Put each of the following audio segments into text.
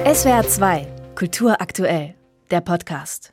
SWR 2, Kultur aktuell, der Podcast.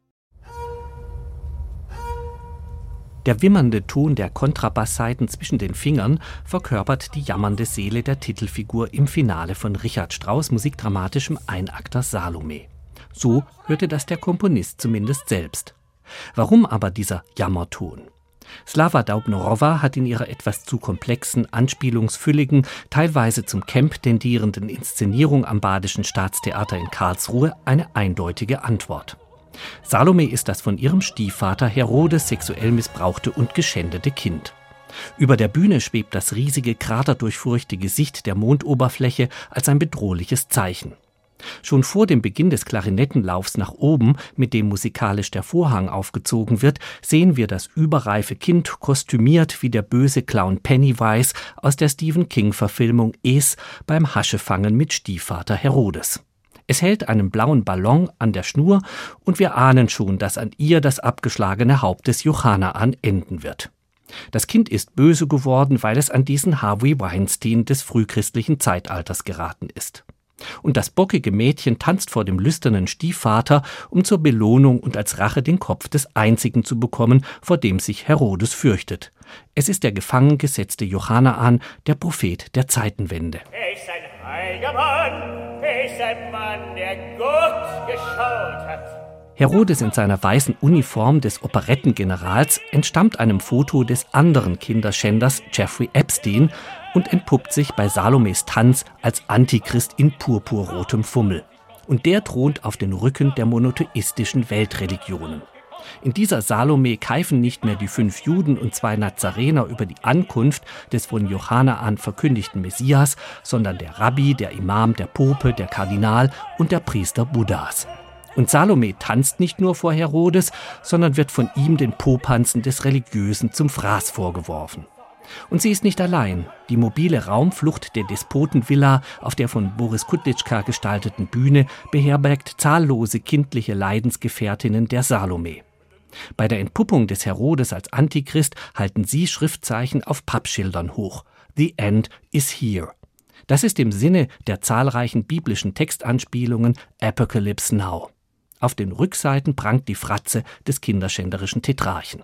Der wimmernde Ton der Kontrabasssaiten zwischen den Fingern verkörpert die jammernde Seele der Titelfigur im Finale von Richard Strauss' musikdramatischem Einakter Salome. So hörte das der Komponist zumindest selbst. Warum aber dieser Jammerton? Slava Doubnorova hat in ihrer etwas zu komplexen, anspielungsfülligen, teilweise zum Camp tendierenden Inszenierung am Badischen Staatstheater in Karlsruhe eine eindeutige Antwort. Salome ist das von ihrem Stiefvater Herodes sexuell missbrauchte und geschändete Kind. Über der Bühne schwebt das riesige, kraterdurchfurchte Gesicht der Mondoberfläche als ein bedrohliches Zeichen. Schon vor dem Beginn des Klarinettenlaufs nach oben, mit dem musikalisch der Vorhang aufgezogen wird, sehen wir das überreife Kind kostümiert wie der böse Clown Pennywise aus der Stephen-King-Verfilmung Es beim Haschefangen mit Stiefvater Herodes. Es hält einen blauen Ballon an der Schnur und wir ahnen schon, dass an ihr das abgeschlagene Haupt des Johanaan enden wird. Das Kind ist böse geworden, weil es an diesen Harvey Weinstein des frühchristlichen Zeitalters geraten ist. Und das bockige Mädchen tanzt vor dem lüsternen Stiefvater, um zur Belohnung und als Rache den Kopf des Einzigen zu bekommen, vor dem sich Herodes fürchtet. Es ist der gefangen gesetzte Johanaan, der Prophet der Zeitenwende. Er ist ein heiliger Mann, er ist ein Mann, der Gott geschaut hat. Herodes in seiner weißen Uniform des Operettengenerals entstammt einem Foto des anderen Kinderschänders Jeffrey Epstein und entpuppt sich bei Salomes Tanz als Antichrist in purpurrotem Fummel. Und der thront auf den Rücken der monotheistischen Weltreligionen. In dieser Salome keifen nicht mehr die 5 Juden und 2 Nazarener über die Ankunft des von Johanaan verkündigten Messias, sondern der Rabbi, der Imam, der Pope, der Kardinal und der Priester Buddhas. Und Salome tanzt nicht nur vor Herodes, sondern wird von ihm den Popanzen des Religiösen zum Fraß vorgeworfen. Und sie ist nicht allein. Die mobile Raumflucht der Despotenvilla auf der von Boris Kudrytschka gestalteten Bühne beherbergt zahllose kindliche Leidensgefährtinnen der Salome. Bei der Entpuppung des Herodes als Antichrist halten sie Schriftzeichen auf Pappschildern hoch. The end is here. Das ist im Sinne der zahlreichen biblischen Textanspielungen Apocalypse Now. Auf den Rückseiten prangt die Fratze des kinderschänderischen Tetrarchen.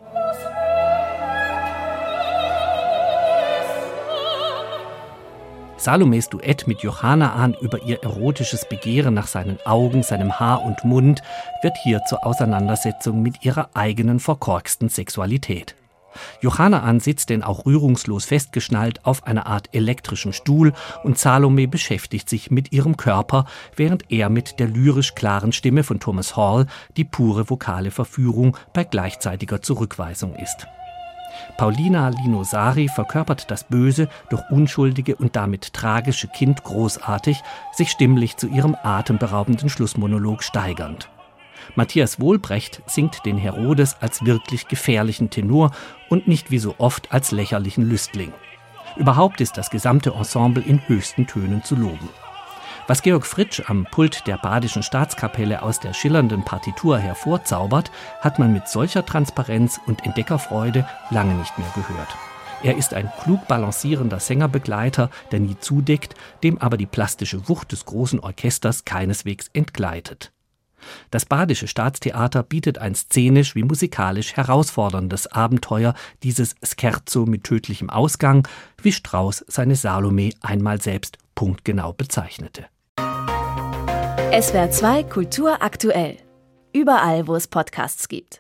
Salomes Duett mit Johanaan über ihr erotisches Begehren nach seinen Augen, seinem Haar und Mund wird hier zur Auseinandersetzung mit ihrer eigenen verkorksten Sexualität. Johanaan sitzt denn auch rührungslos festgeschnallt auf einer Art elektrischen Stuhl und Salome beschäftigt sich mit ihrem Körper, während er mit der lyrisch klaren Stimme von Thomas Hall die pure vokale Verführung bei gleichzeitiger Zurückweisung ist. Paulina Linosari verkörpert das böse, doch unschuldige und damit tragische Kind großartig, sich stimmlich zu ihrem atemberaubenden Schlussmonolog steigernd. Matthias Wohlbrecht singt den Herodes als wirklich gefährlichen Tenor und nicht wie so oft als lächerlichen Lüstling. Überhaupt ist das gesamte Ensemble in höchsten Tönen zu loben. Was Georg Fritsch am Pult der Badischen Staatskapelle aus der schillernden Partitur hervorzaubert, hat man mit solcher Transparenz und Entdeckerfreude lange nicht mehr gehört. Er ist ein klug balancierender Sängerbegleiter, der nie zudeckt, dem aber die plastische Wucht des großen Orchesters keineswegs entgleitet. Das Badische Staatstheater bietet ein szenisch wie musikalisch herausforderndes Abenteuer, dieses Scherzo mit tödlichem Ausgang, wie Strauss seine Salome einmal selbst punktgenau bezeichnete. SWR 2 Kultur aktuell. Überall, wo es Podcasts gibt.